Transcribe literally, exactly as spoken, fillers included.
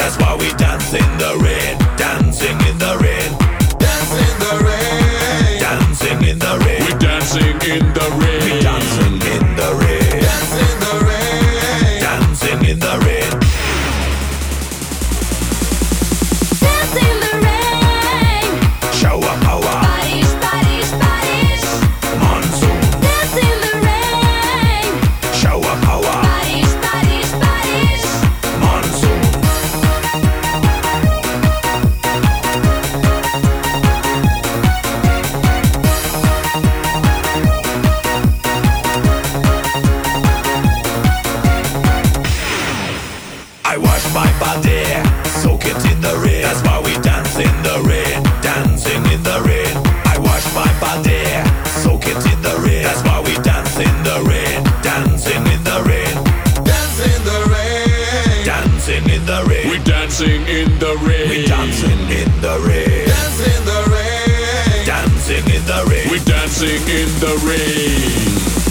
That's why we dance in the rain, dancing in the rain, Dance in the rain. dancing in the rain. We dancing in the rain. We dancing in the rain, Dance in the rain. dancing in the rain. Dance in the rain. Shower power, Paris, Paris, Paris. monsoon. Dance in the rain. Shower power, Paris, Paris, Paris. monsoon. I wash my body, soak it in the rain. That's why we dance in the rain, dancing in the rain. I wash my body, soak it in the rain. That's why we dance in the rain, dancing in the rain, Dance in the rain. dancing in the rain. We dancing in the rain. We dancing in the rain, Dance in the rain. dancing in the rain. We dancing in the rain.